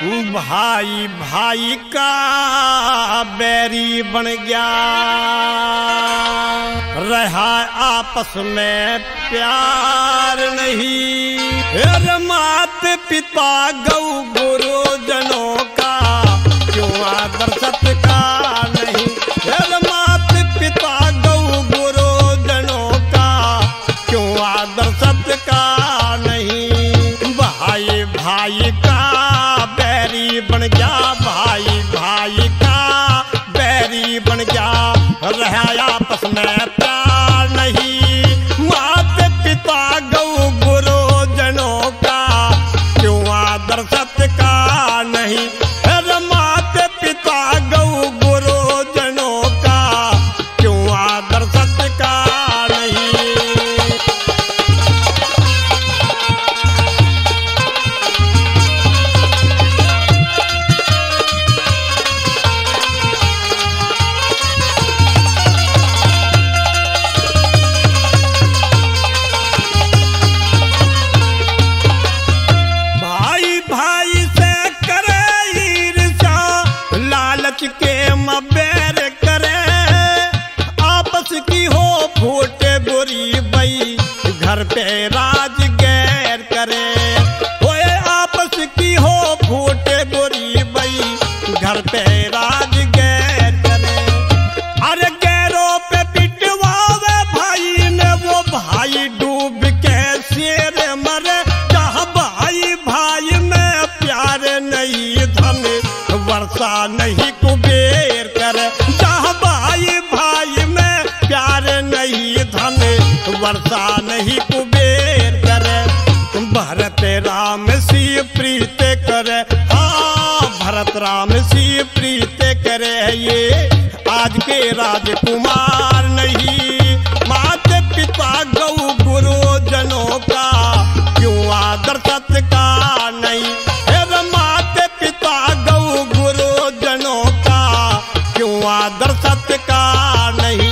भाई भाई का बैरी बन गया, रहा आपस में प्यार नहीं। अरे माता पिता गौ गुरुजनों का क्यों आदर सत्कार नहीं। अरे माता पिता गौ गुरुजनों का क्यों आदर सत्कार नहीं। भाई भाई का बैरी बन गया, भाई भाई का बैरी बन गया, रहा आपस में प्यार नहीं। माता पिता गौ गुरुजनों का क्यों आदर सत्कार नहीं। अरे माता पिता गौ गुरुजनों का क्यों आदर सत्कार नहीं। के मबैर करे आपस की हो फूट बुरी बई, घर पे राज गैर करे। ओए आपस की हो फूट बुरी बई, घर पे राज गैर करे। अरे गैरों पे पिटवावे भाई ने वो भाई डूब के शेर मरे। जहाँ भाई भाई में प्यार नहीं धन वर्षा नहीं कुबेर करे। जहाँ भाई भाई में प्यार नहीं धन वर्षा नहीं कुबेर करे। भरत राम सी प्रीत करे, हाँ भरत राम सी प्रीत करे। ये आज के राजकुमार नहीं। माता पिता गौ गुरुजनों का क्यों आदर सत्कार नहीं। माता पिता गौ गुरुजनों का क्यों आदर सत्कार नहीं।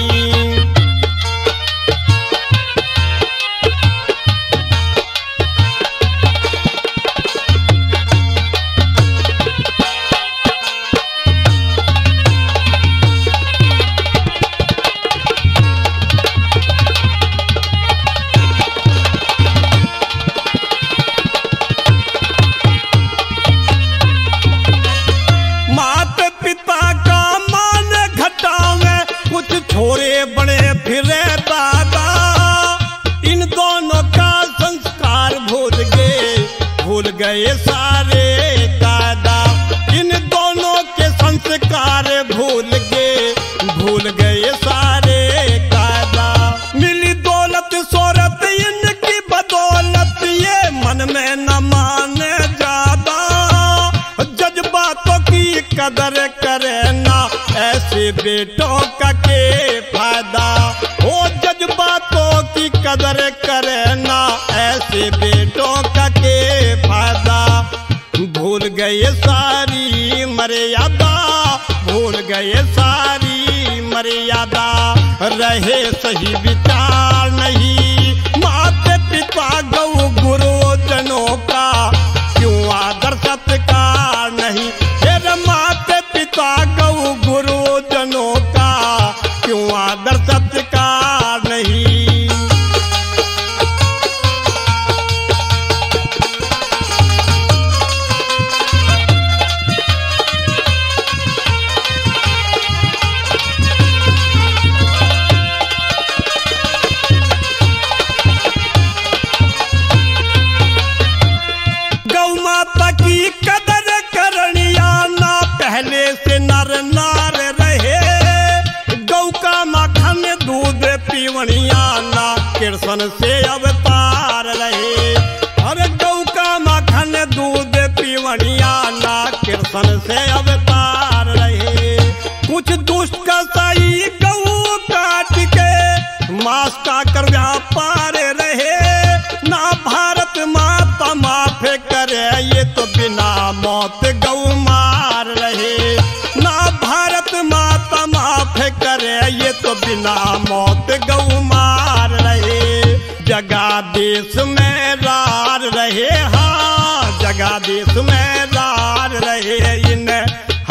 छोरे बड़े फिरे दादा, इन दोनों का संस्कार भूल गए सारे कायदा। इन दोनों के संस्कार भूल गए सारे कायदा। मिली दौलत शोहरत इनकी बदौलत, ये मन में न माने ज्यादा। जज्बातों की कदर करे ना, ऐसे बेटों का के फायदा। ओ जज्बातों की कदर करे ना, ऐसे बेटों का के फायदा। भूल गए सारी मर्यादा, भूल गए सारी मर्यादा, रहे सही विचार नहीं। माता पिता गौ गुरुजनों का क्यों आदर सत्कार नहीं। माता पिता गौ गुरुजनों का क्यों आदर सत्कार नहीं। गौ माता की कदर करनिया ना, पहले से नर नार रहे। गौ का माखन दूध पीवनिया ना, कृष्ण से अवतार रहे। अरे गौ का माखन दूध पीवनिया ना, कृष्ण से अवतार रहे। कुछ दुष्ट कसाई गौ काट के मांस का कर व्यापार रहे। ना भारत माता माफ करे, ये तो बिना मौत गौ मार रहे। ना भारत माता माफ करे, ये तो बिना मौत गौ मार रहे। जगा देश में रार रहे, हाँ जगा देश में रार रहे।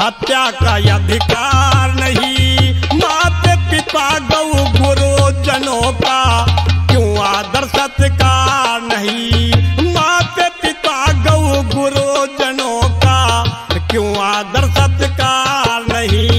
हत्या का अधिकार नहीं। माते पिता गौ गुरुजनों का क्यों आदर सत्कार नहीं। माते पिता गौ गुरुजनों का क्यों आदर सत्कार नहीं।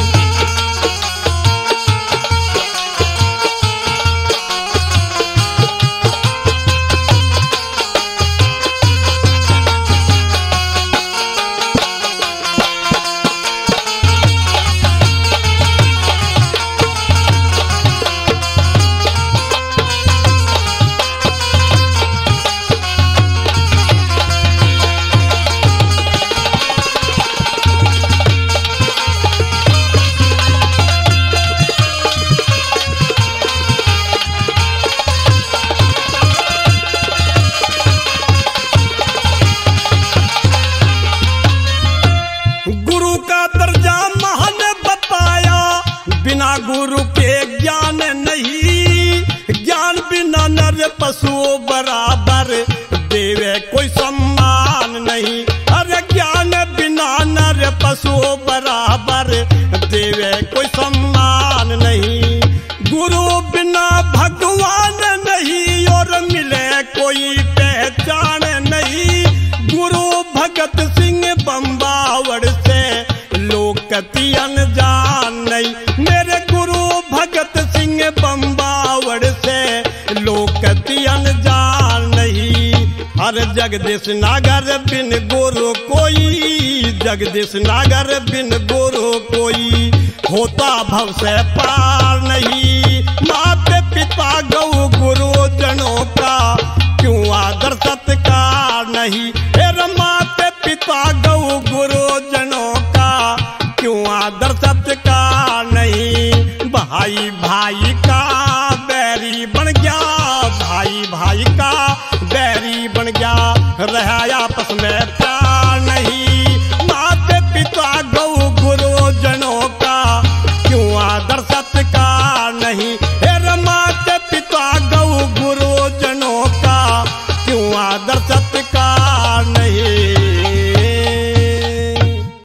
बिना गुरु के ज्ञान नहीं। ज्ञान बिना नर पशु बराबर, देवे कोई सम्मान नहीं। अरे ज्ञान बिना नर पशु बराबर, देवे कोई सम्मान नहीं। गुरु बिना भगवान नहीं और मिले कोई पहचान नहीं। गुरु भगत सिंह बम्बावड़ से लोकति अनजान नहीं। मेरे गुरु भगत सिंह बम्बावड़ से लोकति अनजान नहीं। हर जगदीश नागर बिन गुरु कोई, जगदीश नागर बिन गुरु कोई, होता भव से पार नहीं। माते पिता गौ गुरुजनों का क्यों आदर सत्कार नहीं। फिर माते पिता गौ गुरुजनों का क्यों आदर सत्कार नहीं। भाई भाई